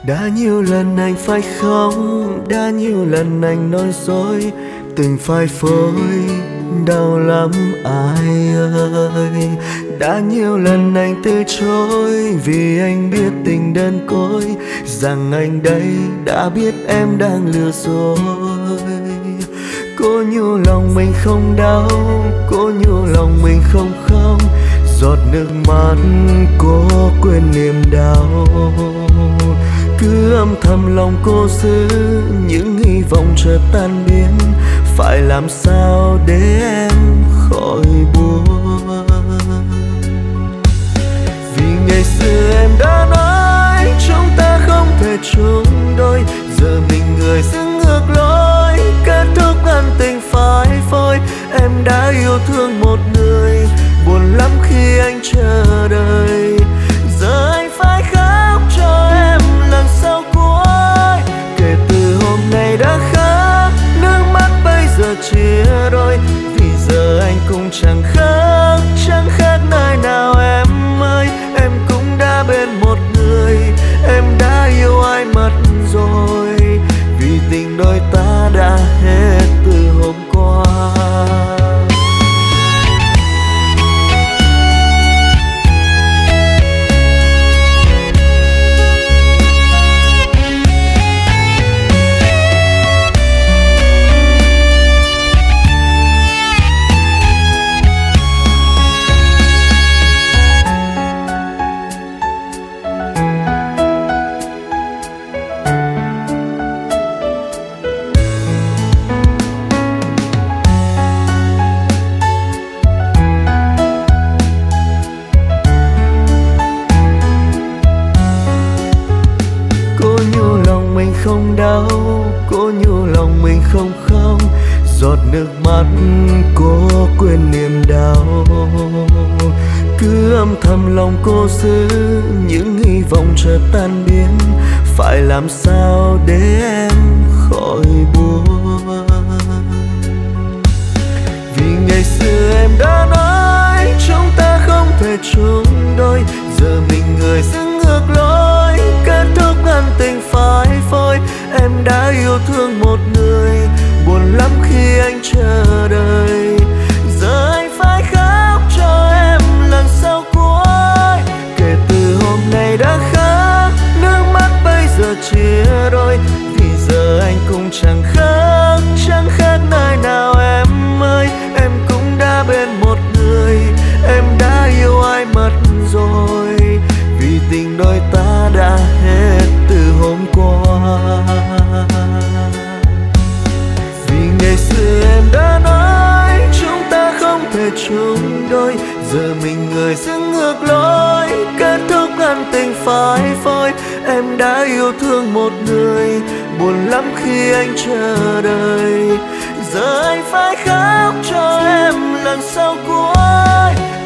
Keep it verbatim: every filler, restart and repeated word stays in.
Đã nhiều lần anh phải khóc, đã nhiều lần anh nói dối, từng phai phôi đau lắm ai ơi. Đã nhiều lần anh từ chối vì anh biết tình đơn côi, rằng anh đây đã biết em đang lừa dối. Cố nhủ lòng mình không đau, cố nhủ lòng mình không khóc, giọt nước mắt cố quên niềm đau. Cứ âm thầm lòng cô giữ những hy vọng chợt tan biến, phải làm sao để em khỏi buồn. Vì ngày xưa em đã nói chúng ta không thể chung đôi, giờ mình người đứng ngược lối, kết thúc ân tình phai phôi. Em đã yêu thương một người, buồn lắm khi anh chờ đợi, giờ anh phải khóc cho em lần sau cuối. Kể từ hôm nay đã khác, nước mắt bây giờ chia đôi, vì giờ anh cũng chẳng khác, chẳng khác nơi nào em ơi. Em cũng đã bên một người, em đã yêu ai mất rồi, vì tình đôi ta đã hết từ hôm qua. Mình không đau, cố nhủ lòng mình không khóc, giọt nước mắt cố quên niềm đau. Cứ âm thầm lòng cô giữ những hy vọng chợt tan biến, phải làm sao để em khỏi buồn. Vì ngày xưa em đã nói chúng ta không thể chung đôi, giờ mình người đứng ngược lối, kết thúc ân tình phai phôi. Em đã yêu thương một người, buồn lắm khi anh chờ đợi, giờ anh phải khóc cho em lần sau cuối. Kể từ hôm nay đã khác, nước mắt bây giờ chia đôi, vì giờ anh cũng chẳng khác, chẳng khác nơi nào em ơi. Em cũng đã bên một người, em đã yêu ai mất rồi, vì tình đôi ta đã hết từ hôm qua. Vì ngày xưa em đã nói chúng ta không thể chung đôi, giờ mình người đứng ngược lối, kết thúc ân tình phai phôi. Em đã yêu thương một người, buồn lắm khi anh chờ đợi, giờ anh phải khóc cho em lần sau cuối.